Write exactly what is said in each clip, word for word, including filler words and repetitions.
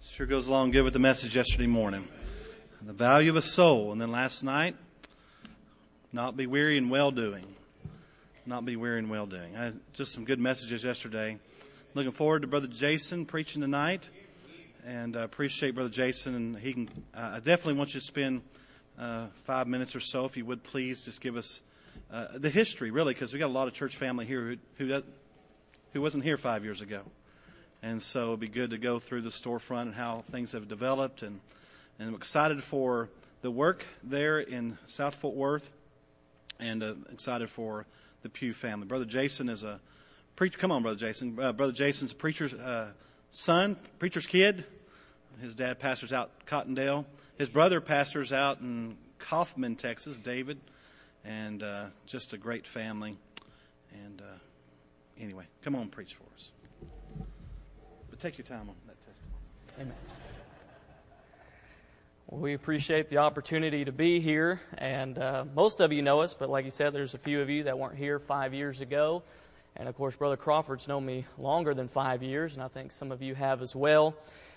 Sure goes along good with the message yesterday morning. The value of a soul. And then last night, not be weary in well-doing. Not be weary in well-doing. I had just some good messages yesterday. Looking forward to Brother Jason preaching tonight. And I appreciate Brother Jason. And he can. Uh, I definitely want you to spend uh, five minutes or so, if you would please, just give us uh, the history, really, because we got a lot of church family here who who, does, who wasn't here five years ago. And so it'd be good to go through the storefront and how things have developed. And, and I'm excited for the work there in South Fort Worth, and uh, excited for the Pugh family. Brother Jason is a preacher. Come on, Brother Jason. Uh, Brother Jason's a preacher's uh, son, preacher's kid. His dad pastors out Cottondale. His brother pastors out in Kaufman, Texas, David. And uh, just a great family. And uh, anyway, come on, preach for us. Take your time on that testimony. Amen. Well, we appreciate the opportunity to be here, and uh, most of you know us, but like you said, there's a few of you that weren't here five years ago, and of course, Brother Crawford's known me longer than five years, and I think some of you have as well.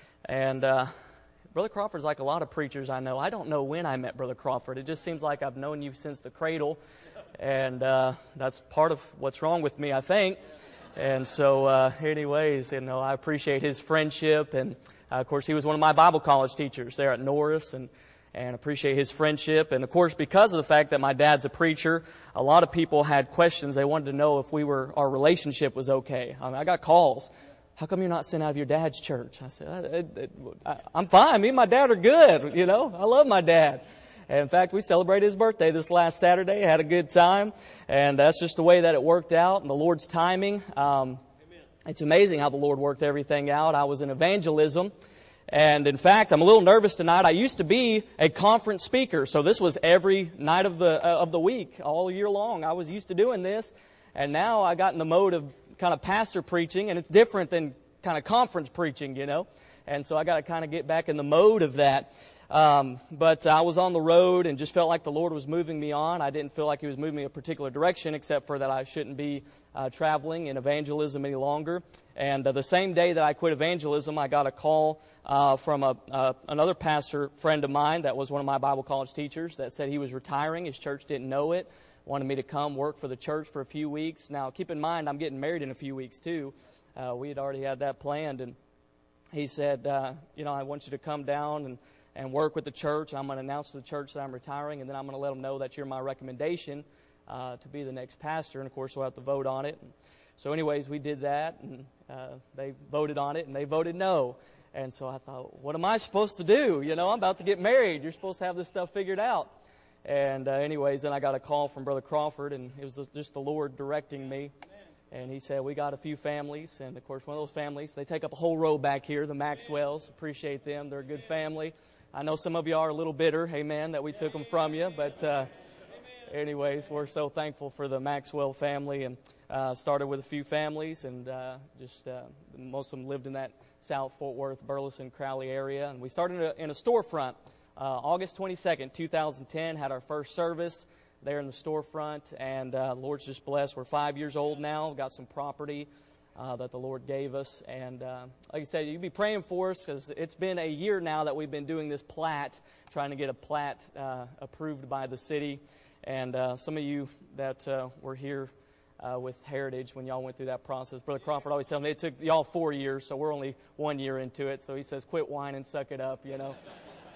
And uh, Brother Crawford's like a lot of preachers I know. I don't know when I met Brother Crawford. It just seems like I've known you since the cradle, and uh, that's part of what's wrong with me, I think. And so, uh, anyways, you know, I appreciate his friendship. And, uh, of course, he was one of my Bible college teachers there at Norris, and, and appreciate his friendship. And, of course, because of the fact that my dad's a preacher, a lot of people had questions. They wanted to know if we were, our relationship was okay. I mean, I got calls. How come you're not sent out of your dad's church? I said, I, I, I'm fine. Me and my dad are good. You know, I love my dad. And in fact, we celebrated his birthday this last Saturday, had a good time, and that's just the way that it worked out, and the Lord's timing. Um, it's amazing how the Lord worked everything out. I was in evangelism, and in fact, I'm a little nervous tonight. I used to be a conference speaker, so this was every night of the uh, of the week, all year long. I was used to doing this, and now I got in the mode of kind of pastor preaching, and it's different than kind of conference preaching, you know, and so I got to kind of get back in the mode of that. Um, but I was on the road and just felt like the Lord was moving me on. I didn't feel like He was moving me a particular direction, except for that I shouldn't be uh, traveling in evangelism any longer. And uh, the same day that I quit evangelism, I got a call uh, from a uh, another pastor friend of mine that was one of my Bible college teachers that said he was retiring. His church didn't know it. Wanted me to come work for the church for a few weeks. Now, keep in mind, I'm getting married in a few weeks, too. Uh, we had already had that planned. And he said, uh, you know, I want you to come down and and work with the church. I'm going to announce to the church that I'm retiring, and then I'm going to let them know that you're my recommendation uh, to be the next pastor. And, of course, we'll have to vote on it. And so, anyways, we did that, and uh, they voted on it, and they voted no. And so I thought, what am I supposed to do? You know, I'm about to get married. You're supposed to have this stuff figured out. And, uh, anyways, then I got a call from Brother Crawford, and it was just the Lord directing me. And he said, we got a few families, and, of course, one of those families, they take up a whole row back here, the Maxwells. Appreciate them. They're a good family. I know some of you are a little bitter, amen, that we took them from you. But uh, anyways, we're so thankful for the Maxwell family, and uh, started with a few families, and uh, just uh, most of them lived in that South Fort Worth, Burleson, Crowley area. And we started in a, in a storefront uh, August twenty-second, twenty ten, had our first service there in the storefront, and uh, the Lord's just blessed. We're five years old now, got some property Uh, that the Lord gave us. And uh, like I said, you'd be praying for us, because it's been a year now that we've been doing this plat, trying to get a plat uh, approved by the city. And uh, some of you that uh, were here uh, with Heritage when y'all went through that process, Brother Crawford always tells me it took y'all four years, so we're only one year into it. So he says, quit whining, suck it up, you know.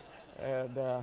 And uh,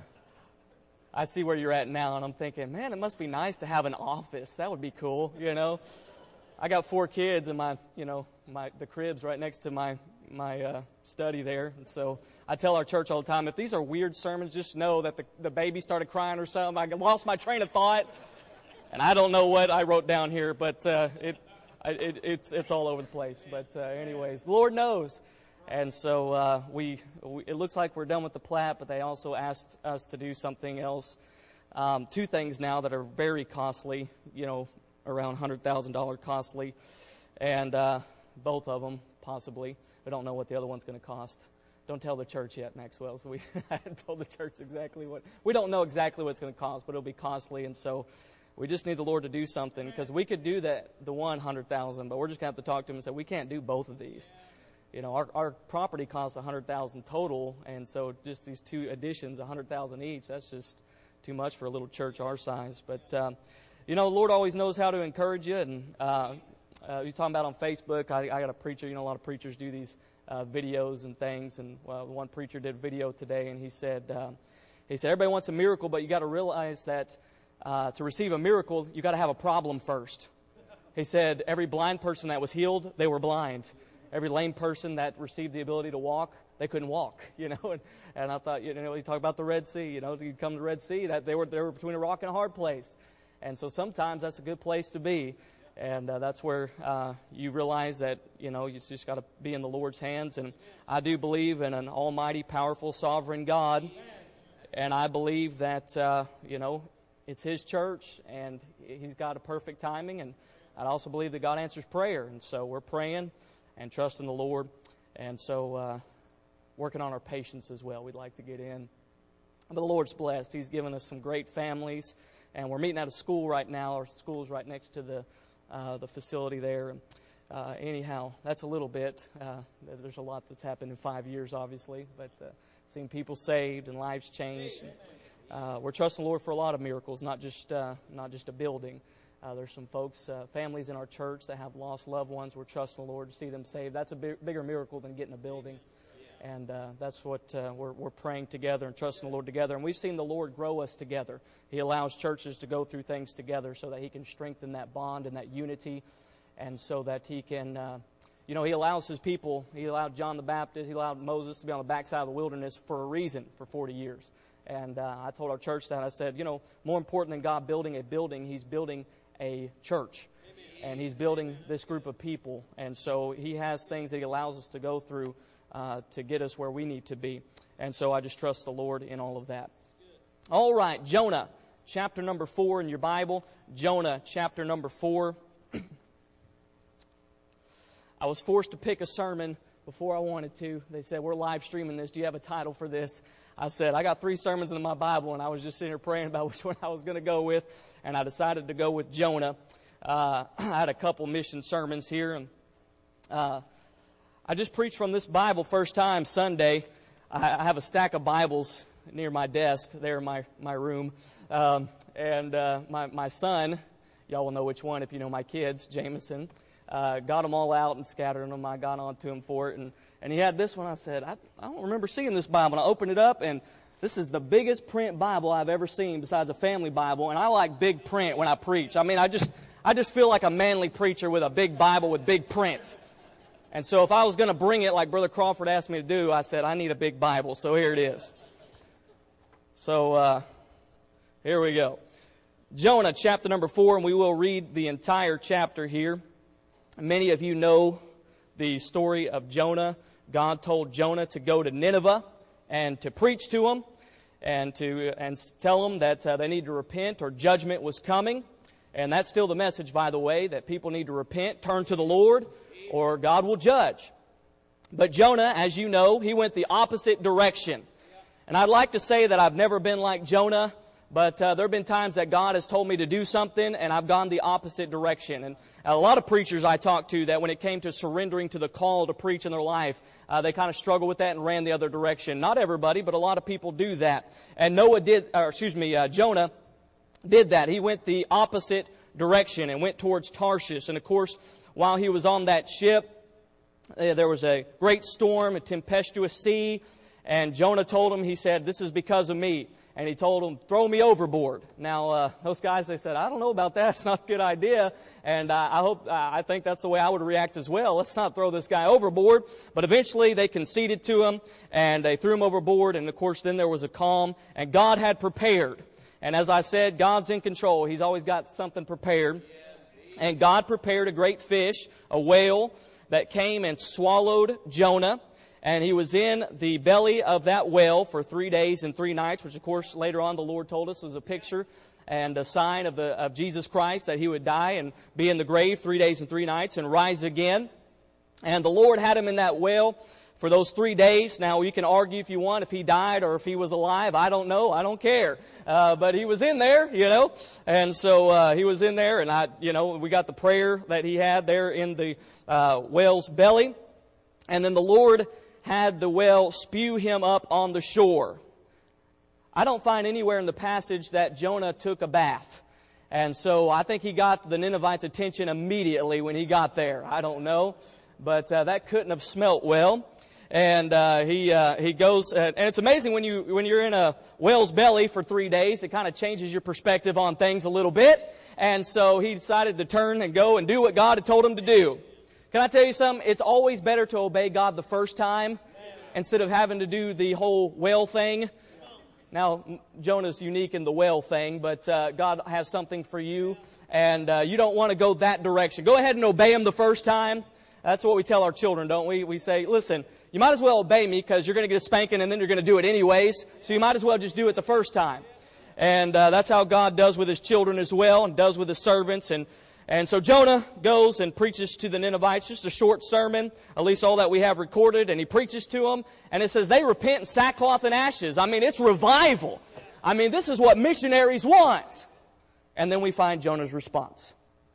I see where you're at now, and I'm thinking, man, it must be nice to have an office. That would be cool, you know. I got four kids, and my, you know, my the crib's right next to my my uh, study there. And so I tell our church all the time, if these are weird sermons, just know that the the baby started crying or something. I lost my train of thought, and I don't know what I wrote down here, but uh, it, it it's it's all over the place. But uh, anyways, the Lord knows. And so uh, we, we it looks like we're done with the plat, but they also asked us to do something else. Um, two things now that are very costly, you know, around one hundred thousand dollars costly, and uh, both of them possibly. We don't know what the other one's going to cost. Don't tell the church yet, Maxwell. So we haven't told the church exactly what. We don't know exactly what it's going to cost, but it'll be costly, and so we just need the Lord to do something, because we could do that the one hundred thousand dollars, but we're just going to have to talk to Him and say we can't do both of these. you know, our, our property costs one hundred thousand dollars total, and so just these two additions, one hundred thousand dollars each, that's just too much for a little church our size. But, um, you know, the Lord always knows how to encourage you. And uh, uh, you're talking about on Facebook, I, I got a preacher, you know, a lot of preachers do these uh, videos and things. And well, one preacher did a video today, and he said, uh, he said, everybody wants a miracle, but you got to realize that uh, to receive a miracle, you got to have a problem first. He said, every blind person that was healed, they were blind. Every lame person that received the ability to walk, they couldn't walk, you know. And, and I thought, you know, you talk about the Red Sea, you know, you come to the Red Sea, that they were they were between a rock and a hard place. And so sometimes that's a good place to be. And uh, that's where uh, you realize that, you know, you just got to be in the Lord's hands. And I do believe in an almighty, powerful, sovereign God. And I believe that, uh, you know, it's His church, and He's got a perfect timing. And I also believe that God answers prayer. And so we're praying and trusting the Lord. And so uh, working on our patience as well. We'd like to get in. But the Lord's blessed. He's given us some great families. And we're meeting at a school right now. Our school is right next to the uh, the facility there. And, uh, anyhow, that's a little bit. Uh, there's a lot that's happened in five years, obviously. But uh, seeing people saved and lives changed. And, uh, we're trusting the Lord for a lot of miracles, not just uh, not just a building. Uh, there's some folks, uh, families in our church that have lost loved ones. We're trusting the Lord to see them saved. That's a big, bigger miracle than getting a building. And uh, that's what uh, we're, we're praying together and trusting the Lord together. And we've seen the Lord grow us together. He allows churches to go through things together so that He can strengthen that bond and that unity, and so that He can, uh, you know, He allows His people, He allowed John the Baptist, He allowed Moses to be on the backside of the wilderness for a reason for forty years. And uh, I told our church that, I said, you know, more important than God building a building, He's building a church. And He's building this group of people. And so He has things that He allows us to go through uh, to get us where we need to be. And so I just trust the Lord in all of that. All right, Jonah, chapter number four in your Bible. Jonah, chapter number four. I was forced to pick a sermon before I wanted to. They said, we're live streaming this. Do you have a title for this? I said, I got three sermons in my Bible, and I was just sitting here praying about which one I was going to go with, and I decided to go with Jonah. Uh, I had a couple mission sermons here, and uh, I just preached from this Bible first time Sunday. I, I have a stack of Bibles near my desk there in my, my room, um, and uh, my, my son, y'all will know which one if you know my kids, Jameson, uh, got them all out and scattered them. I got onto him for it, and And he had this one. I said, I, I don't remember seeing this Bible. And I opened it up, and this is the biggest print Bible I've ever seen besides a family Bible. And I like big print when I preach. I mean, I just I just feel like a manly preacher with a big Bible with big print. And so if I was going to bring it like Brother Crawford asked me to do, I said, I need a big Bible. So here it is. So uh, here we go. Jonah, chapter number four, and we will read the entire chapter here. Many of you know the story of Jonah. God told Jonah to go to Nineveh and to preach to them and to and tell them that uh, they need to repent or judgment was coming. And that's still the message, by the way, that people need to repent, turn to the Lord, or God will judge. But Jonah, as you know, he went the opposite direction. And I'd like to say that I've never been like Jonah, but uh, there have been times that God has told me to do something, and I've gone the opposite direction. And a lot of preachers I talked to, that when it came to surrendering to the call to preach in their life, uh, they kind of struggled with that and ran the other direction. Not everybody, but a lot of people do that. And Noah did, or excuse me, uh, Jonah did that. He went the opposite direction and went towards Tarshish. And of course, while he was on that ship, uh, there was a great storm, a tempestuous sea. And Jonah told him, he said, this is because of me. And he told them, throw me overboard. Now, uh, those guys, they said, I don't know about that. It's not a good idea. And uh, I hope, uh, I think that's the way I would react as well. Let's not throw this guy overboard. But eventually they conceded to him and they threw him overboard. And of course, then there was a calm. And God had prepared. And as I said, God's in control. He's always got something prepared. And God prepared a great fish, a whale, that came and swallowed Jonah. And he was in the belly of that whale for three days and three nights, which, of course, later on the Lord told us was a picture and a sign of, the, of Jesus Christ, that he would die and be in the grave three days and three nights and rise again. And the Lord had him in that whale for those three days. Now, you can argue if you want if he died or if he was alive. I don't know. I don't care. Uh, but he was in there, you know. And so uh, he was in there, and I, you know, we got the prayer that he had there in the uh, whale's belly. And then the Lord had the whale spew him up on the shore. I don't find anywhere in the passage that Jonah took a bath. And so I think he got the Ninevites' attention immediately when he got there. I don't know. But uh, that couldn't have smelt well. And uh, he uh, he goes, uh, and it's amazing when you when you're in a whale's belly for three days, it kind of changes your perspective on things a little bit. And so he decided to turn and go and do what God had told him to do. Can I tell you something? It's always better to obey God the first time instead of having to do the whole whale thing. Now, Jonah's unique in the whale thing, but uh, God has something for you, and uh, you don't want to go that direction. Go ahead and obey Him the first time. That's what we tell our children, don't we? We say, listen, you might as well obey me because you're going to get a spanking and then you're going to do it anyways, so you might as well just do it the first time. And uh, that's how God does with His children as well, and does with His servants. And And so Jonah goes and preaches to the Ninevites, just a short sermon, at least all that we have recorded, and he preaches to them, and it says they repent in sackcloth and ashes. I mean, it's revival. I mean, this is what missionaries want. And then we find Jonah's response.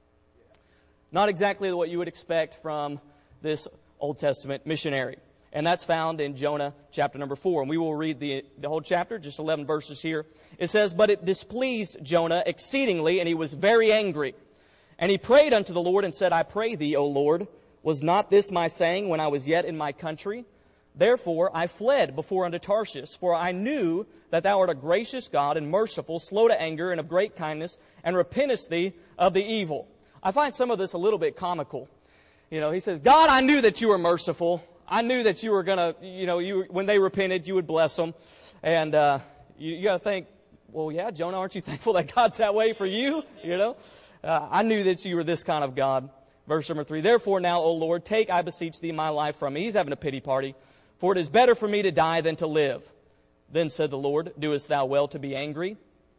Not exactly what you would expect from this Old Testament missionary. And that's found in Jonah chapter number four. And we will read the, the whole chapter, just eleven verses here. It says, "But it displeased Jonah exceedingly, and he was very angry. And he prayed unto the Lord and said, I pray thee, O Lord, was not this my saying when I was yet in my country? Therefore I fled before unto Tarshish, for I knew that thou art a gracious God and merciful, slow to anger and of great kindness, and repentest thee of the evil." I find some of this a little bit comical. You know, he says, God, I knew that you were merciful. I knew that you were going to, you know, you when they repented, you would bless them. And uh, you, you got to think, well, yeah, Jonah, aren't you thankful that God's that way for you? You know? Uh, I knew that you were this kind of God. Verse number three, "Therefore now, O Lord, take, I beseech thee, my life from me." He's having a pity party. "For it is better for me to die than to live." Then said the Lord, "Doest thou well to be angry?"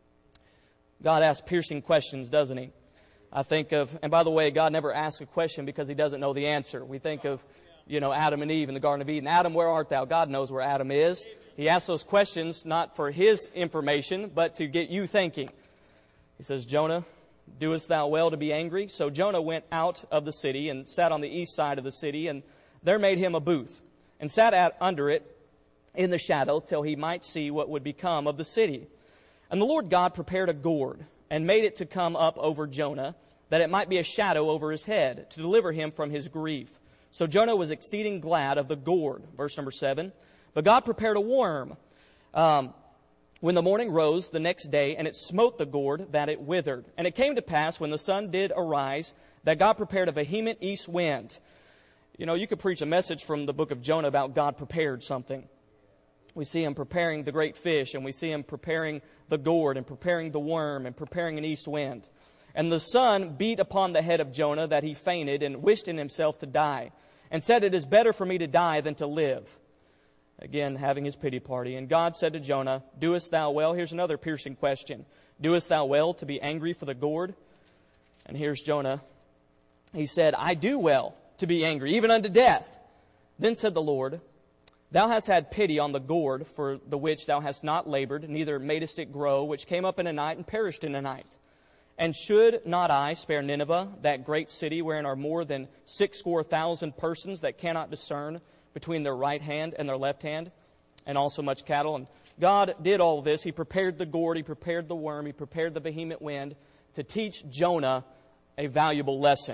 God asks piercing questions, doesn't He? I think of, and by the way, God never asks a question because He doesn't know the answer. We think of, you know, Adam and Eve in the Garden of Eden. Adam, where art thou? God knows where Adam is. He asks those questions not for His information, but to get you thinking. He says, "Jonah, doest thou well to be angry?" So Jonah went out of the city and sat on the east side of the city, and there made him a booth, and sat at, under it in the shadow till he might see what would become of the city. And the Lord God prepared a gourd, and made it to come up over Jonah, that it might be a shadow over his head, to deliver him from his grief. So Jonah was exceeding glad of the gourd. Verse number seven. "But God prepared a worm, um, when the morning rose the next day, and it smote the gourd, that it withered. And it came to pass, when the sun did arise, that God prepared a vehement east wind." You know, you could preach a message from the book of Jonah about God prepared something. We see Him preparing the great fish, and we see Him preparing the gourd, and preparing the worm, and preparing an east wind. "And the sun beat upon the head of Jonah, that he fainted, and wished in himself to die, and said, It is better for me to die than to live." Again, having his pity party. "And God said to Jonah, Doest thou well?" Here's another piercing question. "Doest thou well to be angry for the gourd?" And here's Jonah. He said, "I do well to be angry, even unto death." Then said the Lord, "Thou hast had pity on the gourd, for the which thou hast not labored, neither madest it grow, which came up in a night and perished in a night. And should not I spare Nineveh, that great city, wherein are more than sixscore thousand persons that cannot discern between their right hand and their left hand, and also much cattle?" And God did all this. He prepared the gourd, He prepared the worm, He prepared the vehement wind to teach Jonah a valuable lesson.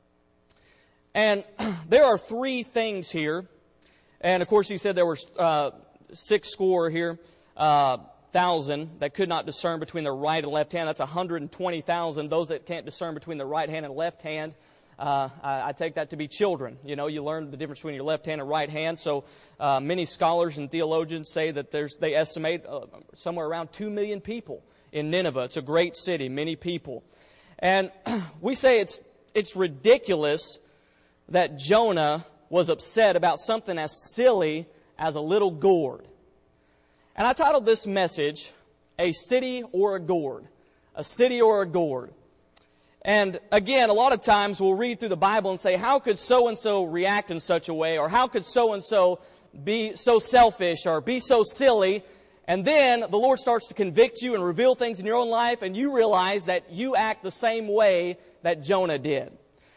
And there are three things here. And of course, He said there were uh, six score here, uh, thousand that could not discern between their right and left hand. That's one hundred twenty thousand, those that can't discern between their right hand and left hand. Uh, I, I take that to be children. You know, you learn the difference between your left hand and right hand. So uh, many scholars and theologians say that there's, they estimate uh, somewhere around two million people in Nineveh. It's a great city, many people. And we say it's it's ridiculous that Jonah was upset about something as silly as a little gourd. And I titled this message, "A City or a Gourd." A city or a gourd. And again, a lot of times we'll read through the Bible and say, how could so-and-so react in such a way? Or how could so-and-so be so selfish or be so silly? And then the Lord starts to convict you and reveal things in your own life, and you realize that you act the same way that Jonah did.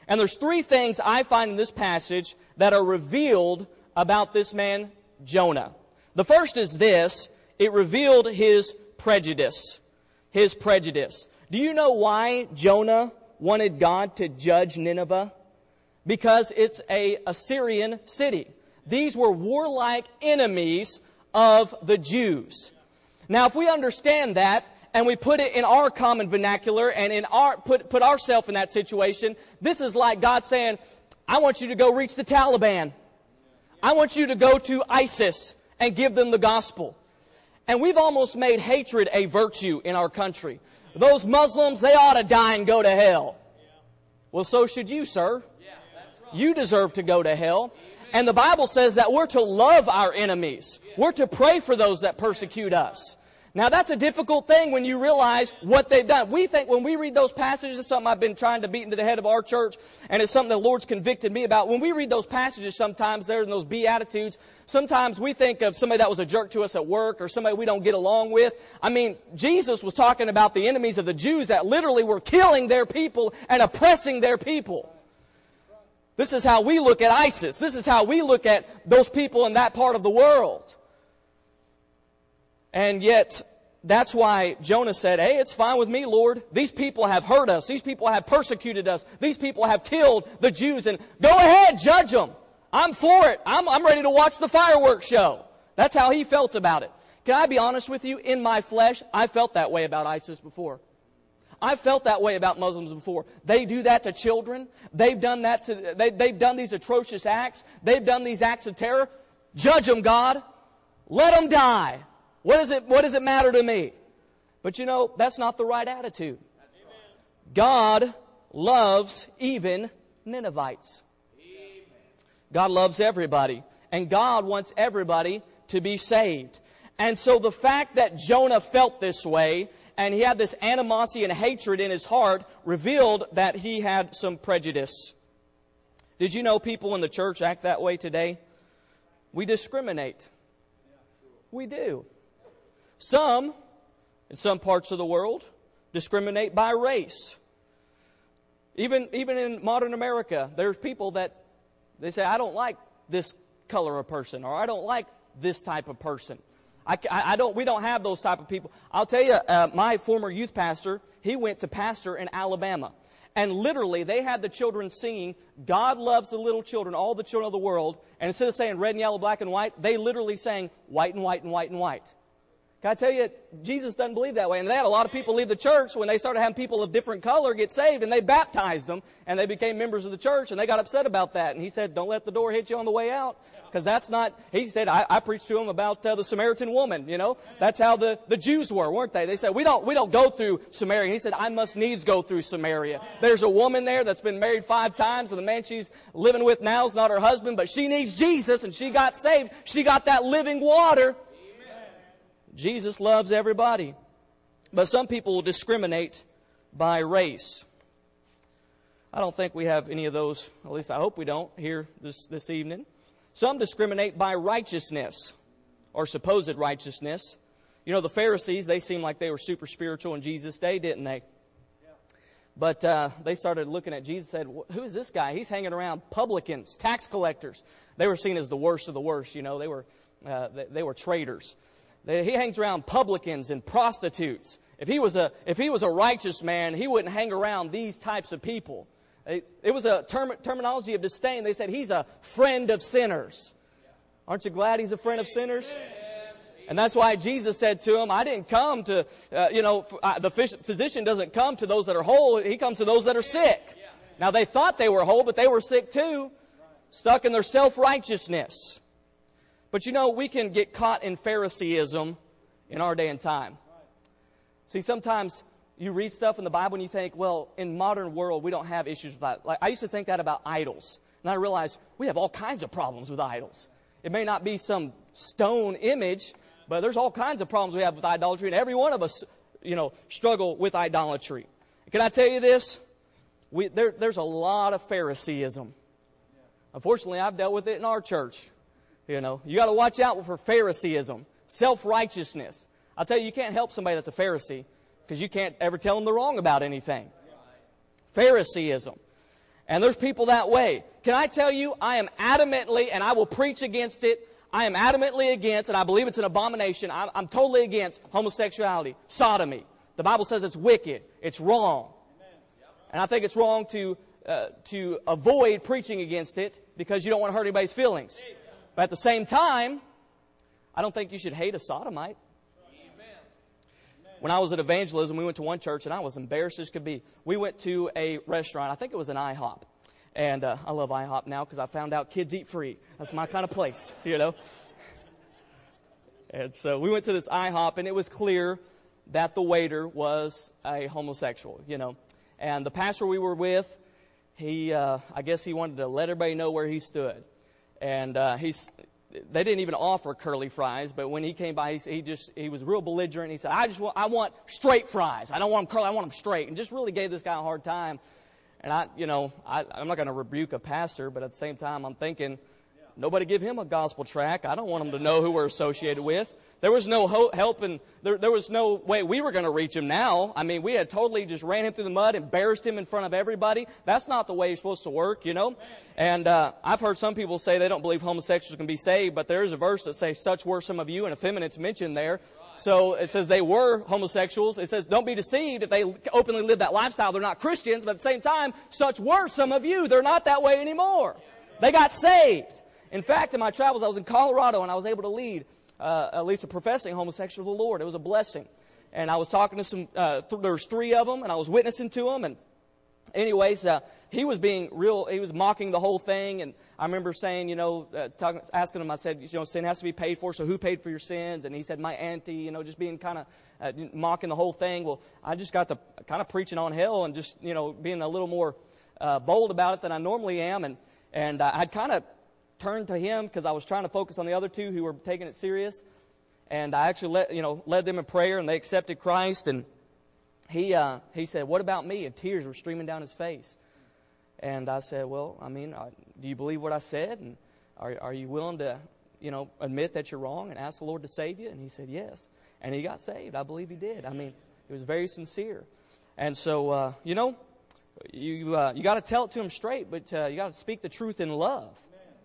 And there's three things I find in this passage that are revealed about this man, Jonah. The first is this: it revealed his prejudice. His prejudice. Do you know why Jonah wanted God to judge Nineveh? Because it's a Assyrian city. These were warlike enemies of the Jews. Now, if we understand that, and we put it in our common vernacular, and in our put put ourselves in that situation, this is like God saying, I want you to go reach the Taliban. I want you to go to ISIS and give them the gospel. And we've almost made hatred a virtue in our country. Those Muslims, they ought to die and go to hell. Well, so should you, sir. You deserve to go to hell. And the Bible says that we're to love our enemies. We're to pray for those that persecute us. Now, that's a difficult thing when you realize what they've done. We think when we read those passages, it's something I've been trying to beat into the head of our church, and it's something the Lord's convicted me about. When we read those passages sometimes, there in those Beatitudes, sometimes we think of somebody that was a jerk to us at work or somebody we don't get along with. I mean, Jesus was talking about the enemies of the Jews that literally were killing their people and oppressing their people. This is how we look at ISIS. This is how we look at those people in that part of the world. And yet, that's why Jonah said, hey, it's fine with me, Lord. These people have hurt us. These people have persecuted us. These people have killed the Jews. And go ahead, judge them. I'm for it. I'm, I'm ready to watch the fireworks show. That's how he felt about it. Can I be honest with you? In my flesh, I felt that way about ISIS before. I felt that way about Muslims before. They do that to children. They've done that to, they, they've done these atrocious acts. They've done these acts of terror. Judge them, God. Let them die. What does it, what does it matter to me? But you know, that's not the right attitude. God loves even Ninevites. God loves everybody. And God wants everybody to be saved. And so the fact that Jonah felt this way, and he had this animosity and hatred in his heart, revealed that he had some prejudice. Did you know people in the church act that way today? We discriminate. We do. Some, in some parts of the world, discriminate by race. Even, even in modern America, there's people that they say, I don't like this color of person, or I don't like this type of person. I, I don't, we don't have those type of people. I'll tell you, uh, my former youth pastor, he went to pastor in Alabama. And literally, they had the children singing, God loves the little children, all the children of the world. And instead of saying red and yellow, black and white, they literally sang white and white and white and white. Can I tell you, Jesus doesn't believe that way. And they had a lot of people leave the church when they started having people of different color get saved, and they baptized them, and they became members of the church, and they got upset about that. And he said, don't let the door hit you on the way out, because that's not, he said, I, I preached to him about uh, the Samaritan woman, you know. That's how the, the Jews were, weren't they? They said, we don't, we don't go through Samaria. And he said, I must needs go through Samaria. There's a woman there that's been married five times, and the man she's living with now is not her husband, but she needs Jesus, and she got saved. She got that living water. Jesus loves everybody. But some people will discriminate by race. I don't think we have any of those, at least I hope we don't, here this, this evening. Some discriminate by righteousness, or supposed righteousness. You know, the Pharisees, they seemed like they were super spiritual in Jesus' day, didn't they? Yeah. But uh, they started looking at Jesus and said, who is this guy? He's hanging around publicans, tax collectors. They were seen as the worst of the worst, you know. They were, uh, they, they were traitors. He hangs around publicans and prostitutes. If he was a if he was a righteous man, he wouldn't hang around these types of people. It was a term, terminology of disdain. They said he's a friend of sinners. Aren't you glad he's a friend of sinners? And that's why Jesus said to him, I didn't come to, uh, you know, uh, the physician doesn't come to those that are whole. He comes to those that are sick. Now they thought they were whole, but they were sick too, stuck in their self-righteousness. But you know, we can get caught in Phariseeism in our day and time. See, sometimes you read stuff in the Bible and you think, well, in modern world, we don't have issues with that. Like, I used to think that about idols. And I realized we have all kinds of problems with idols. It may not be some stone image, but there's all kinds of problems we have with idolatry. And every one of us, you know, struggle with idolatry. Can I tell you this? We, there, there's a lot of Phariseeism. Unfortunately, I've dealt with it in our church. You know, you got to watch out for Phariseeism, self-righteousness. I'll tell you, you can't help somebody that's a Pharisee because you can't ever tell them they're wrong about anything. Phariseeism. And there's people that way. Can I tell you, I am adamantly, and I will preach against it, I am adamantly against, and I believe it's an abomination, I'm, I'm totally against homosexuality, sodomy. The Bible says it's wicked, it's wrong. And I think it's wrong to uh, to avoid preaching against it because you don't want to hurt anybody's feelings. But at the same time, I don't think you should hate a sodomite. When I was at evangelism, we went to one church, and I was embarrassed as could be. We went to a restaurant. I think it was an IHOP. And uh, I love IHOP now because I found out kids eat free. That's my kind of place, you know. And so we went to this IHOP, and it was clear that the waiter was a homosexual, you know. And the pastor we were with, he, uh, I guess he wanted to let everybody know where he stood. And uh, he's... They didn't even offer curly fries, but when he came by, he, he just he was real belligerent. He said, "I just want I want straight fries. I don't want them curly. I want them straight." And just really gave this guy a hard time. And I, you know, I, I'm not going to rebuke a pastor, but at the same time, I'm thinking, nobody give him a gospel tract. I don't want him to know who we're associated with. There was no ho- help, and there, there was no way we were going to reach him now. I mean, we had totally just ran him through the mud, embarrassed him in front of everybody. That's not the way it's supposed to work, you know. And uh, I've heard some people say they don't believe homosexuals can be saved, but there is a verse that says, "Such were some of you," and effeminate's mentioned there. So it says they were homosexuals. It says, don't be deceived. If they openly live that lifestyle, they're not Christians. But at the same time, such were some of you. They're not that way anymore. They got saved. In fact, in my travels, I was in Colorado, and I was able to lead uh, at least a professing homosexual to the Lord. It was a blessing. And I was talking to some, uh, th- there was three of them, and I was witnessing to them. And anyways, uh, he was being real, he was mocking the whole thing. And I remember saying, you know, uh, talking, asking him, I said, you know, sin has to be paid for, so who paid for your sins? And he said, my auntie, you know, just being kind of uh, mocking the whole thing. Well, I just got to kind of preaching on hell and just, you know, being a little more uh, bold about it than I normally am. And, and uh, I'd kind of turned to him because I was trying to focus on the other two who were taking it serious. And I actually let, you know, led them in prayer, and they accepted Christ. And he uh, he said, "What about me?" And tears were streaming down his face. And I said, "Well, I mean, uh, do you believe what I said? And are are you willing to, you know, admit that you're wrong and ask the Lord to save you?" And he said, "Yes." And he got saved. I believe he did. I mean, it was very sincere. And so, uh, you know, you uh, you got to tell it to him straight, but uh, you got to speak the truth in love.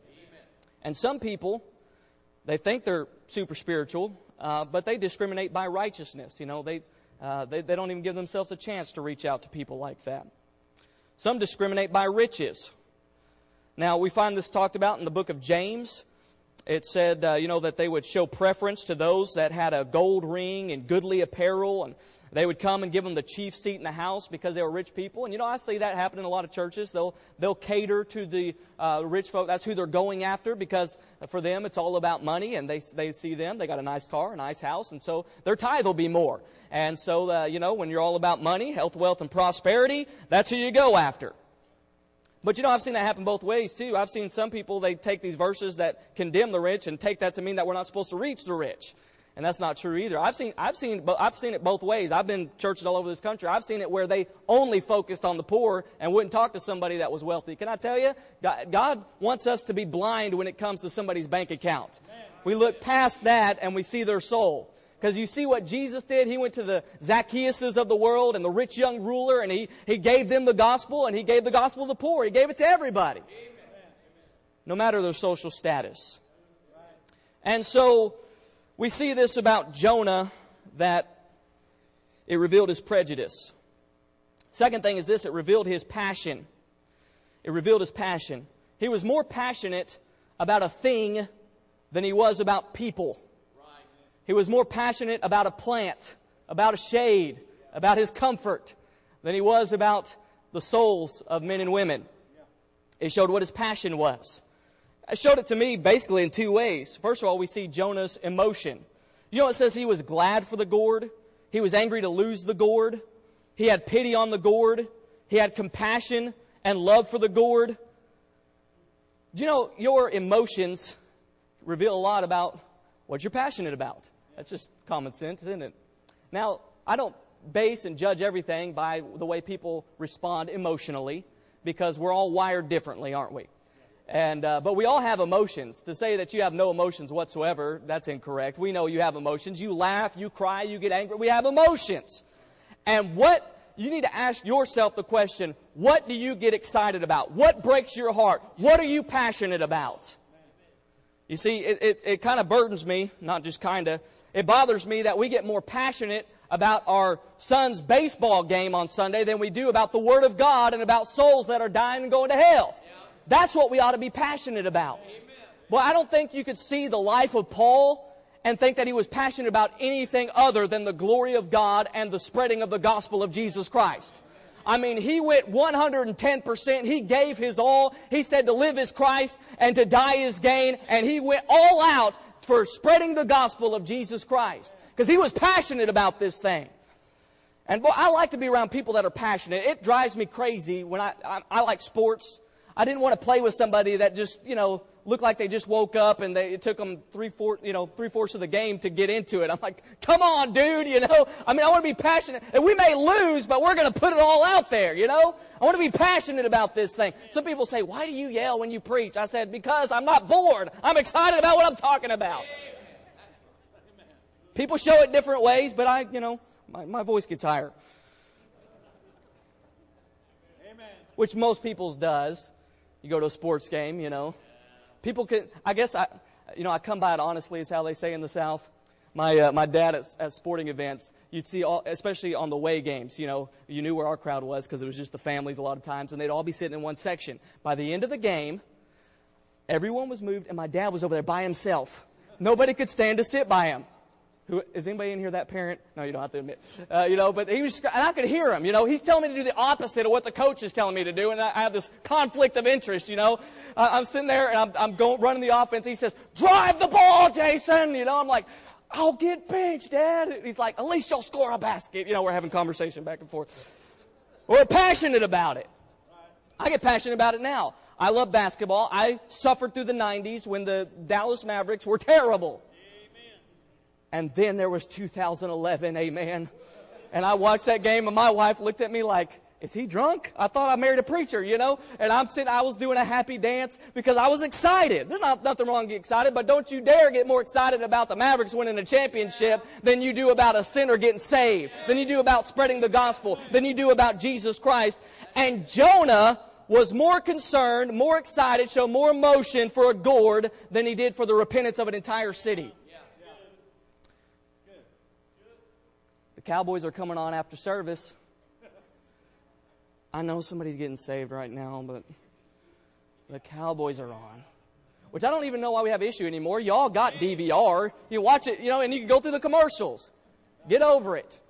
And some people, they think they're super spiritual, uh, but they discriminate by righteousness. You know, they, uh, they they don't even give themselves a chance to reach out to people like that. Some discriminate by riches. Now, we find this talked about in the book of James. It said, uh, you know, that they would show preference to those that had a gold ring and goodly apparel, and they would come and give them the chief seat in the house because they were rich people. And, you know, I see that happen in a lot of churches. They'll they'll cater to the uh, rich folk. That's who they're going after because for them it's all about money. And they they see them. They got a nice car, a nice house. And so their tithe will be more. And so, uh, you know, when you're all about money, health, wealth, and prosperity, that's who you go after. But, you know, I've seen that happen both ways, too. I've seen some people, they take these verses that condemn the rich and take that to mean that we're not supposed to reach the rich. And that's not true either. I've seen, I've seen, I've seen it both ways. I've been churches all over this country. I've seen it where they only focused on the poor and wouldn't talk to somebody that was wealthy. Can I tell you, God, God wants us to be blind when it comes to somebody's bank account. We look past that and we see their soul. Because you see what Jesus did? He went to the Zacchaeuses of the world and the rich young ruler, and he, he gave them the gospel, and he gave the gospel to the poor. He gave it to everybody, no matter their social status. And so we see this about Jonah, that it revealed his prejudice. Second thing is this, it revealed his passion. It revealed his passion. He was more passionate about a thing than he was about people. He was more passionate about a plant, about a shade, about his comfort, than he was about the souls of men and women. It showed what his passion was. It showed it to me basically in two ways. First of all, we see Jonah's emotion. You know, it says he was glad for the gourd. He was angry to lose the gourd. He had pity on the gourd. He had compassion and love for the gourd. Do you know, your emotions reveal a lot about what you're passionate about? That's just common sense, isn't it? Now, I don't base and judge everything by the way people respond emotionally, because we're all wired differently, aren't we? And uh, but we all have emotions. To say that you have no emotions whatsoever, that's incorrect. We know you have emotions. You laugh, you cry, you get angry. We have emotions. And what you need to ask yourself the question, what do you get excited about? What breaks your heart? What are you passionate about? You see, it, it, it kind of burdens me, not just kind of, it bothers me that we get more passionate about our son's baseball game on Sunday than we do about the Word of God and about souls that are dying and going to hell. That's what we ought to be passionate about. Well, I don't think you could see the life of Paul and think that he was passionate about anything other than the glory of God and the spreading of the gospel of Jesus Christ. I mean, he went one hundred ten percent. He gave his all. He said to live is Christ and to die is gain. And he went all out for spreading the gospel of Jesus Christ. Because he was passionate about this thing. And boy, I like to be around people that are passionate. It drives me crazy when I, I, I like sports. I didn't want to play with somebody that just, you know, looked like they just woke up and they, it took them three, four, you know, three-fourths of the game to get into it. I'm like, come on, dude, you know. I mean, I want to be passionate. And we may lose, but we're going to put it all out there, you know. I want to be passionate about this thing. Some people say, why do you yell when you preach? I said, because I'm not bored. I'm excited about what I'm talking about. People show it different ways, but I, you know, my, my voice gets higher. Which most people's does. You go to a sports game, you know. People can, I guess, I, you know, I come by it honestly, is how they say in the South. My uh, my dad at, at sporting events, you'd see, all, especially on the away games, you know, you knew where our crowd was because it was just the families a lot of times, and they'd all be sitting in one section. By the end of the game, everyone was moved, and my dad was over there by himself. Nobody could stand to sit by him. Who, is anybody in here that parent? No, you don't have to admit. Uh, you know, but he was, and I could hear him, you know. He's telling me to do the opposite of what the coach is telling me to do, and I, I have this conflict of interest, you know. Uh, I'm sitting there, and I'm, I'm going, running the offense. He says, drive the ball, Jason. You know, I'm like, I'll get benched, Dad. And he's like, at least you'll score a basket. You know, we're having conversation back and forth. We're passionate about it. I get passionate about it now. I love basketball. I suffered through the nineties when the Dallas Mavericks were terrible. And then there was two thousand eleven, amen. And I watched that game, and my wife looked at me like, is he drunk? I thought I married a preacher, you know? And I'm sitting, I was doing a happy dance because I was excited. There's not nothing wrong to get excited, but don't you dare get more excited about the Mavericks winning a championship than you do about a sinner getting saved, than you do about spreading the gospel, than you do about Jesus Christ. And Jonah was more concerned, more excited, showed more emotion for a gourd than he did for the repentance of an entire city. The Cowboys are coming on after service. I know somebody's getting saved right now, but the Cowboys are on. Which I don't even know why we have issue anymore. Y'all got D V R. You watch it, you know, and you can go through the commercials. Get over it.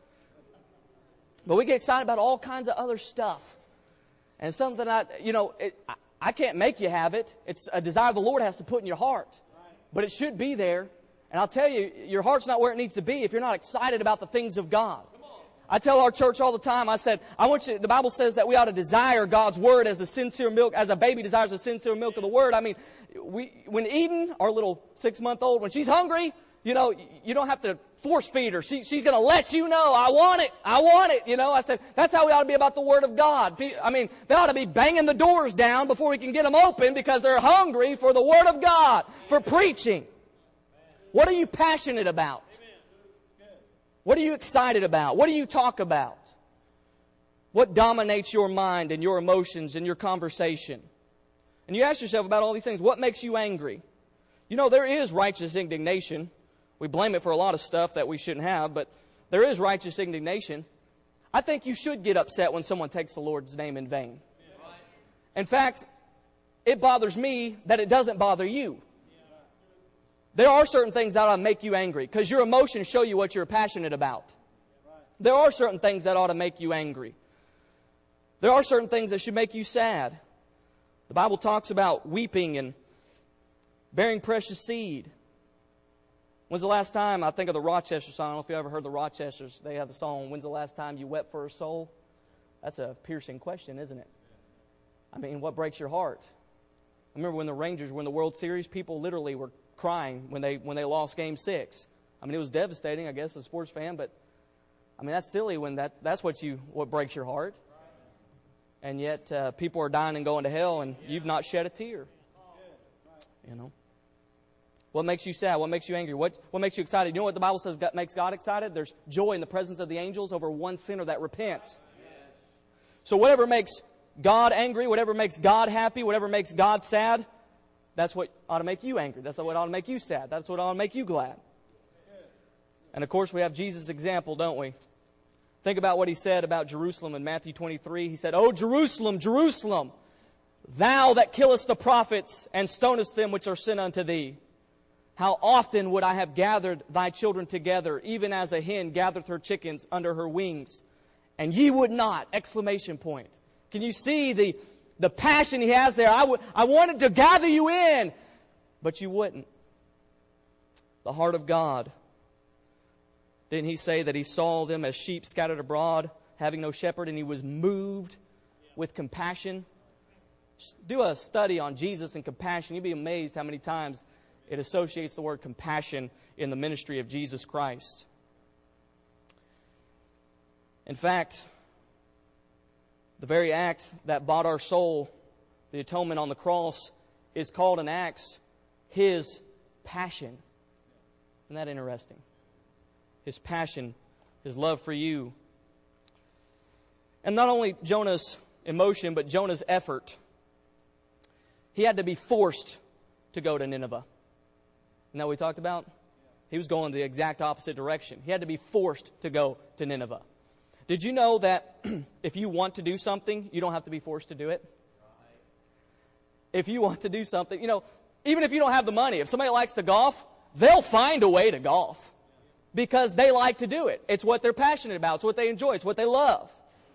But we get excited about all kinds of other stuff. And something I, you know, it, I, I can't make you have it. It's a desire the Lord has to put in your heart. But it should be there. And I'll tell you, your heart's not where it needs to be if you're not excited about the things of God. I tell our church all the time, I said, I want you, the Bible says that we ought to desire God's Word as a sincere milk, as a baby desires the sincere milk of the Word. I mean, we, when Eden, our little six-month-old, when she's hungry, you know, you don't have to force feed her. She, she's going to let you know, I want it, I want it, you know. I said, that's how we ought to be about the Word of God. I mean, they ought to be banging the doors down before we can get them open because they're hungry for the Word of God, for preaching. What are you passionate about? What are you excited about? What do you talk about? What dominates your mind and your emotions and your conversation? And you ask yourself about all these things. What makes you angry? You know, there is righteous indignation. We blame it for a lot of stuff that we shouldn't have, but there is righteous indignation. I think you should get upset when someone takes the Lord's name in vain. In fact, it bothers me that it doesn't bother you. There are certain things that ought to make you angry because your emotions show you what you're passionate about. There are certain things that ought to make you angry. There are certain things that should make you sad. The Bible talks about weeping and bearing precious seed. When's the last time, I think of the Rochester song, I don't know if you ever heard the Rochesters, they have the song, when's the last time you wept for a soul? That's a piercing question, isn't it? I mean, what breaks your heart? I remember when the Rangers were in the World Series, people literally were crying when they when they lost Game Six. I mean, it was devastating, I guess, as a sports fan. But I mean, that's silly when that that's what you what breaks your heart. And yet, uh, people are dying and going to hell, and you've not shed a tear. You know, what makes you sad? What makes you angry? What what makes you excited? You know what the Bible says makes God excited? There's joy in the presence of the angels over one sinner that repents. So whatever makes God angry, whatever makes God happy, whatever makes God sad, that's what ought to make you angry. That's what ought to make you sad. That's what ought to make you glad. And of course we have Jesus' example, don't we? Think about what he said about Jerusalem in Matthew twenty-three. He said, "O Jerusalem, Jerusalem, thou that killest the prophets and stonest them which are sent unto thee. How often would I have gathered thy children together, even as a hen gathereth her chickens under her wings, and ye would not!" Exclamation point. Can you see the, the passion he has there? I, w- I wanted to gather you in, but you wouldn't. The heart of God. Didn't he say that he saw them as sheep scattered abroad, having no shepherd, and he was moved with compassion? Do a study on Jesus and compassion. You'd be amazed how many times it associates the word compassion in the ministry of Jesus Christ. In fact, the very act that bought our soul, the atonement on the cross, is called in Acts His passion. Isn't that interesting? His passion, His love for you. And not only Jonah's emotion, but Jonah's effort. He had to be forced to go to Nineveh. Isn't that what we talked about? He was going the exact opposite direction. He had to be forced to go to Nineveh. Did you know that if you want to do something, you don't have to be forced to do it? If you want to do something, you know, even if you don't have the money, if somebody likes to golf, they'll find a way to golf because they like to do it. It's what they're passionate about. It's what they enjoy. It's what they love.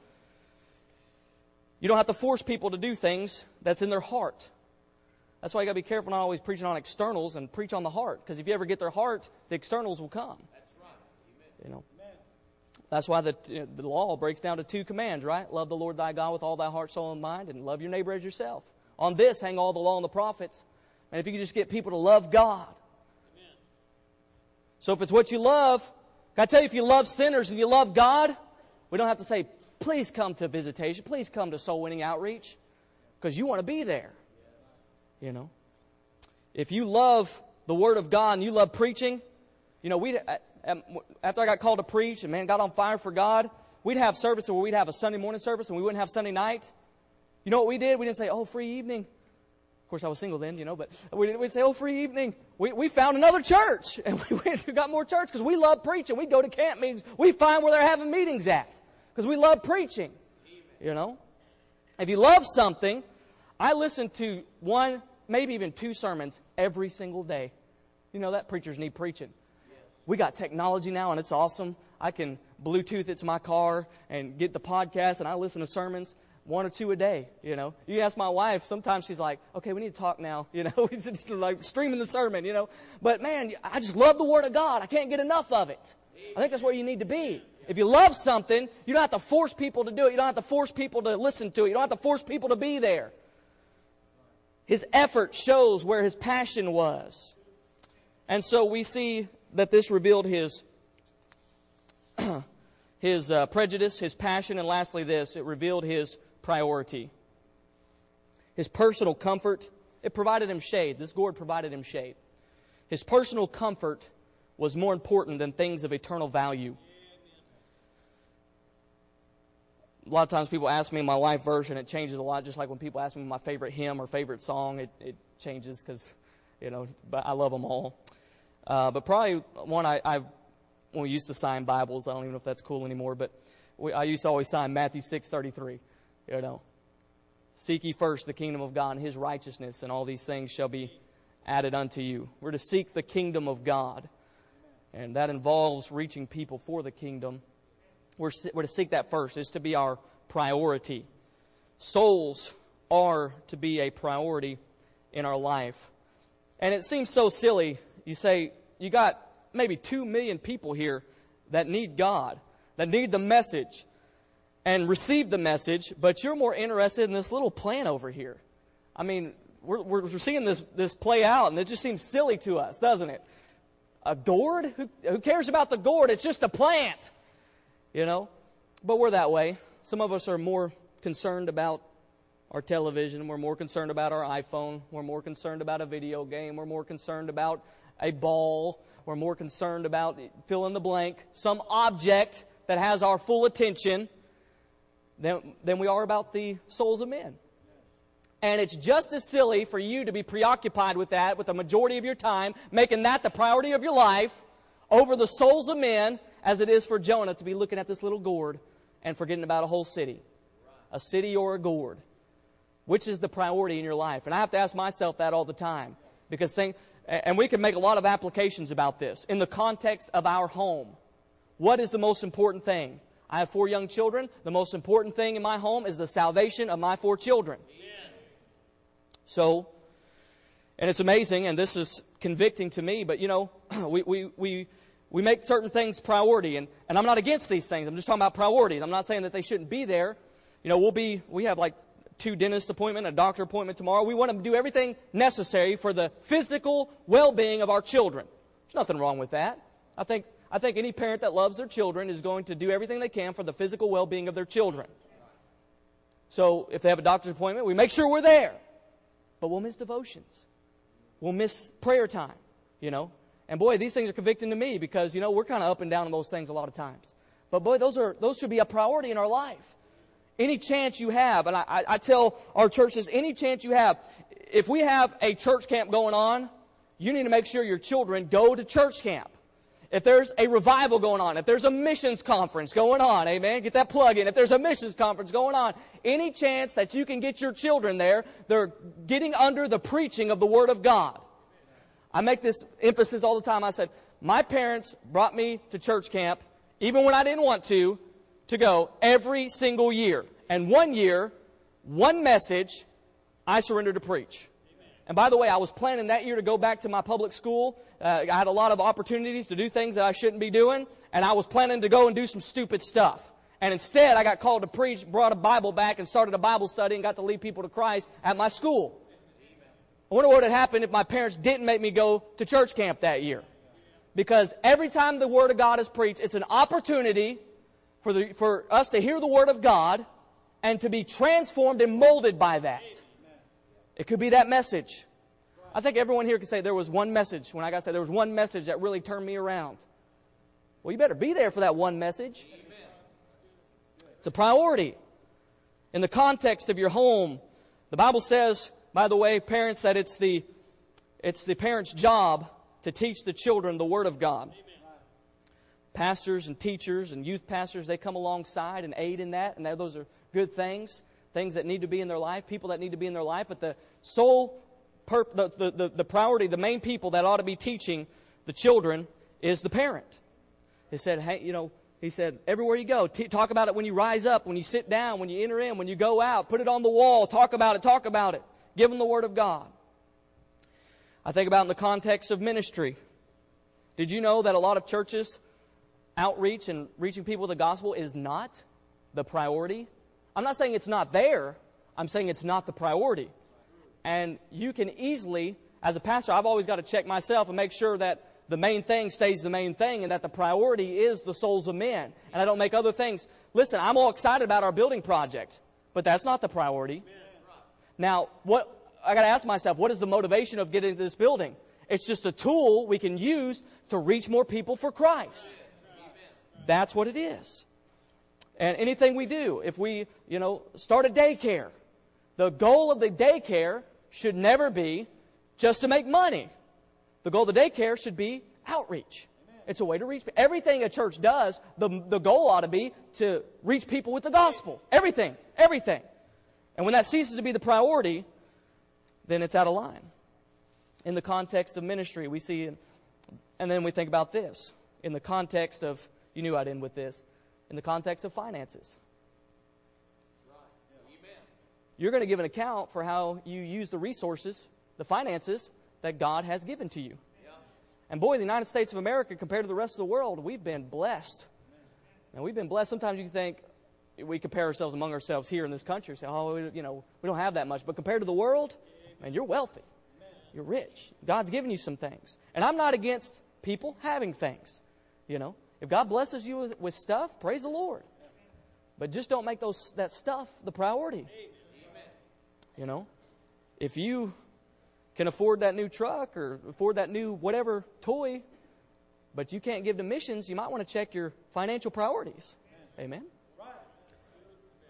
You don't have to force people to do things that's in their heart. That's why you got to be careful not always preaching on externals and preach on the heart. Because if you ever get their heart, the externals will come. That's right. You know. That's why the, the law breaks down to two commands, right? Love the Lord thy God with all thy heart, soul, and mind, and love your neighbor as yourself. On this hang all the law and the prophets. And if you can just get people to love God. Amen. So if it's what you love, can I tell you, if you love sinners and you love God, we don't have to say, please come to visitation, please come to soul winning outreach, because you want to be there. You know, if you love the Word of God and you love preaching, you know, we after I got called to preach and man got on fire for God, we'd have services where we'd have a Sunday morning service and we wouldn't have Sunday night. You know what we did? We didn't say, "Oh, free evening." Of course, I was single then, you know, but we didn't we'd say, "Oh, free evening." We we found another church and we went, we got more church because we love preaching. We go to camp meetings. We find where they're having meetings at because we love preaching. You know, if you love something, I listen to one, maybe even two sermons every single day. You know that preachers need preaching. We got technology now, and it's awesome. I can Bluetooth it to my car and get the podcast, and I listen to sermons one or two a day. You know, you ask my wife. Sometimes she's like, "Okay, we need to talk now." You know, we just like streaming the sermon. You know, but man, I just love the Word of God. I can't get enough of it. I think that's where you need to be. If you love something, you don't have to force people to do it. You don't have to force people to listen to it. You don't have to force people to be there. His effort shows where his passion was. And so we see that this revealed his his uh, prejudice, his passion, and lastly this, it revealed his priority. His personal comfort, it provided him shade. This gourd provided him shade. His personal comfort was more important than things of eternal value. A lot of times people ask me my life version. It changes a lot, just like when people ask me my favorite hymn or favorite song. It, it changes because, you know, but I love them all. Uh, but probably one I, I, when we used to sign Bibles, I don't even know if that's cool anymore, but we, I used to always sign Matthew six thirty-three. You know, seek ye first the kingdom of God and His righteousness, and all these things shall be added unto you. We're to seek the kingdom of God, and that involves reaching people for the kingdom. We're, we're to seek that first. It's to be our priority. Souls are to be a priority in our life. And it seems so silly. You say, you got maybe two million people here that need God, that need the message and receive the message, but you're more interested in this little plant over here. I mean, we're, we're seeing this, this play out, and it just seems silly to us, doesn't it? A gourd? Who, who cares about the gourd? It's just a plant. You know, but we're that way. Some of us are more concerned about our television. We're more concerned about our iPhone. We're more concerned about a video game. We're more concerned about a ball. We're more concerned about fill in the blank, some object that has our full attention. than, than we are about the souls of men. And it's just as silly for you to be preoccupied with that with the majority of your time, making that the priority of your life over the souls of men, as it is for Jonah to be looking at this little gourd and forgetting about a whole city. A city or a gourd. Which is the priority in your life? And I have to ask myself that all the time. Because think, and we can make a lot of applications about this. In the context of our home. What is the most important thing? I have four young children. The most important thing in my home is the salvation of my four children. So, and it's amazing, and this is convicting to me, but you know, we we we, we make certain things priority, and, and I'm not against these things. I'm just talking about priorities. I'm not saying that they shouldn't be there. You know, we'll be, we have like two dentist appointment, a doctor appointment tomorrow. We want to do everything necessary for the physical well-being of our children. There's nothing wrong with that. I think I think any parent that loves their children is going to do everything they can for the physical well-being of their children. So if they have a doctor's appointment, we make sure we're there. But we'll miss devotions. We'll miss prayer time, you know. And boy, these things are convicting to me because, you know, we're kind of up and down on those things a lot of times. But boy, those are those should be a priority in our life. Any chance you have, and I, I, I tell our churches, any chance you have, if we have a church camp going on, you need to make sure your children go to church camp. If there's a revival going on, if there's a missions conference going on, amen, get that plug in. If there's a missions conference going on, any chance that you can get your children there, they're getting under the preaching of the Word of God. I make this emphasis all the time. I said, my parents brought me to church camp, even when I didn't want to, to go every single year. And one year, one message, I surrendered to preach. And by the way, I was planning that year to go back to my public school. Uh, I had a lot of opportunities to do things that I shouldn't be doing. And I was planning to go and do some stupid stuff. And instead, I got called to preach, brought a Bible back, and started a Bible study and got to lead people to Christ at my school. I wonder what would happen if my parents didn't make me go to church camp that year. Because every time the Word of God is preached, it's an opportunity for, the, for us to hear the Word of God and to be transformed and molded by that. It could be that message. I think everyone here can say there was one message. When I got to say there was one message that really turned me around. Well, you better be there for that one message. It's a priority. In the context of your home, the Bible says, by the way, parents, that it's the it's the parents' job to teach the children the Word of God. Pastors and teachers and youth pastors, they come alongside and aid in that, and those are good things. Things that need to be in their life, people that need to be in their life, but the sole, perp, the, the, the, the priority, the main people that ought to be teaching the children is the parent. He said, hey, you know, he said, everywhere you go, t- talk about it when you rise up, when you sit down, when you enter in, when you go out, put it on the wall, talk about it, talk about it. Give them the Word of God. I think about in the context of ministry. Did you know that a lot of churches, outreach and reaching people with the gospel is not the priority? I'm not saying it's not there. I'm saying it's not the priority. And you can easily, as a pastor, I've always got to check myself and make sure that the main thing stays the main thing and that the priority is the souls of men. And I don't make other things. Listen, I'm all excited about our building project, but that's not the priority. Now, what I got to ask myself, what is the motivation of getting to this building? It's just a tool we can use to reach more people for Christ. That's what it is. And anything we do, if we, you know, start a daycare, the goal of the daycare should never be just to make money. The goal of the daycare should be outreach. Amen. It's a way to reach people. Everything a church does, the, the goal ought to be to reach people with the gospel. Everything. Everything. And when that ceases to be the priority, then it's out of line. In the context of ministry, we see, and then we think about this. In the context of, you knew I'd end with this. In the context of finances. You're going to give an account for how you use the resources, the finances, that God has given to you. And boy, the United States of America, compared to the rest of the world, we've been blessed. And we've been blessed. Sometimes you think we compare ourselves among ourselves here in this country. Say, oh, we, you know, we don't have that much. But compared to the world, man, you're wealthy. You're rich. God's given you some things. And I'm not against people having things, you know. If God blesses you with, with stuff, praise the Lord. But just don't make those that stuff the priority. You know, if you can afford that new truck or afford that new whatever toy, but you can't give to missions, you might want to check your financial priorities. Amen.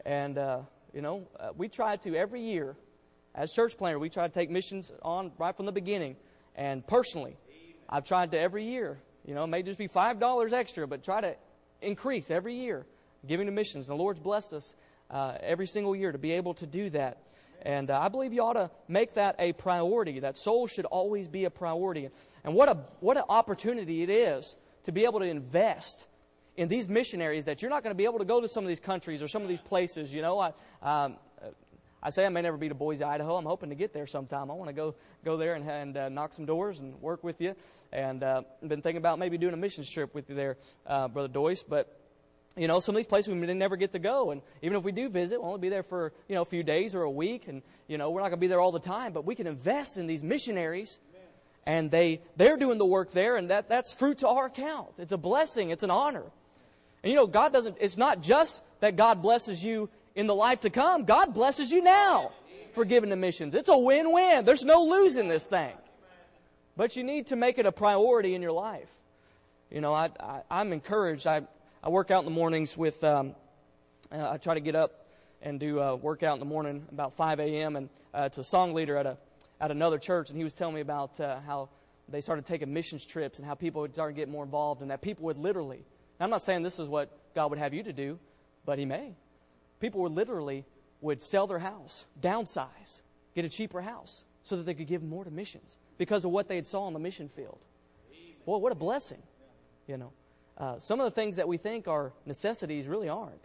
And, uh, you know, uh, we try to every year, as church planner, we try to take missions on right from the beginning. And personally, I've tried to every year, you know, it may just be five dollars extra, but try to increase every year, giving to missions. The Lord's blessed us uh, every single year to be able to do that. And uh, I believe you ought to make that a priority. That soul should always be a priority. And what a what an opportunity it is to be able to invest in these missionaries that you're not going to be able to go to some of these countries or some of these places. You know, I um, I say I may never be to Boise, Idaho. I'm hoping to get there sometime. I want to go go there and, and uh, knock some doors and work with you. And uh, I've been thinking about maybe doing a missions trip with you there, uh, Brother Doyce. But you know, some of these places we may never get to go. And even if we do visit, we'll only be there for, you know, a few days or a week. And, you know, we're not going to be there all the time. But we can invest in these missionaries. And they, they're doing the work there. And that, that's fruit to our account. It's a blessing. It's an honor. And, you know, God doesn't, it's not just that God blesses you in the life to come. God blesses you now for giving to missions. It's a win-win. There's no losing this thing. But you need to make it a priority in your life. You know, I, I, I'm encouraged. I... I work out in the mornings with, um, uh, I try to get up and do uh, work out in the morning about five a.m. And uh, it's a song leader at a at another church. And he was telling me about uh, how they started taking missions trips and how people would start getting more involved. And that people would literally, now I'm not saying this is what God would have you to do, but He may. People would literally would sell their house, downsize, get a cheaper house so that they could give more to missions because of what they had saw on the mission field. Boy, what a blessing, you know. Uh, some of the things that we think are necessities really aren't.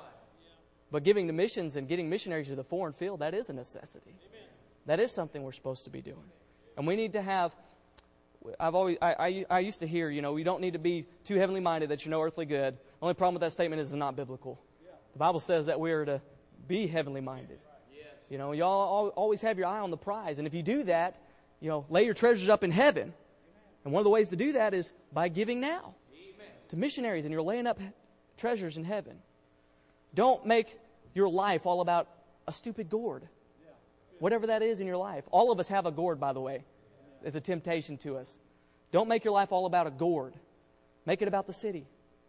But giving to missions and getting missionaries to the foreign field, that is a necessity. That is something we're supposed to be doing. And we need to have, I've always, I, I, I used to hear, you know, you don't need to be too heavenly minded that you're no earthly good. The only problem with that statement is it's not biblical. The Bible says that we are to be heavenly minded. You know, you all always have your eye on the prize. And if you do that, you know, lay your treasures up in heaven. And one of the ways to do that is by giving now to missionaries, and you're laying up treasures in heaven. Don't make your life all about a stupid gourd. Whatever that is in your life. All of us have a gourd, by the way. It's a temptation to us. Don't make your life all about a gourd. Make it about the city.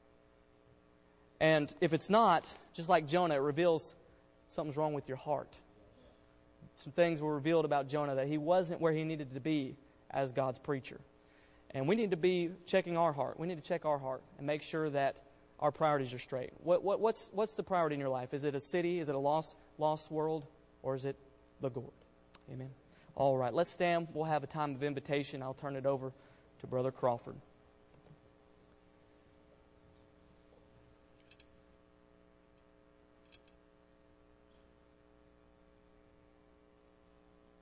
And if it's not, just like Jonah, it reveals something's wrong with your heart. Some things were revealed about Jonah, that he wasn't where he needed to be as God's preacher. And we need to be checking our heart. We need to check our heart and make sure that our priorities are straight. What, what, what's, what's the priority in your life? Is it a city? Is it a lost, lost world? Or is it the gourd? Amen. All right, let's stand. We'll have a time of invitation. I'll turn it over to Brother Crawford.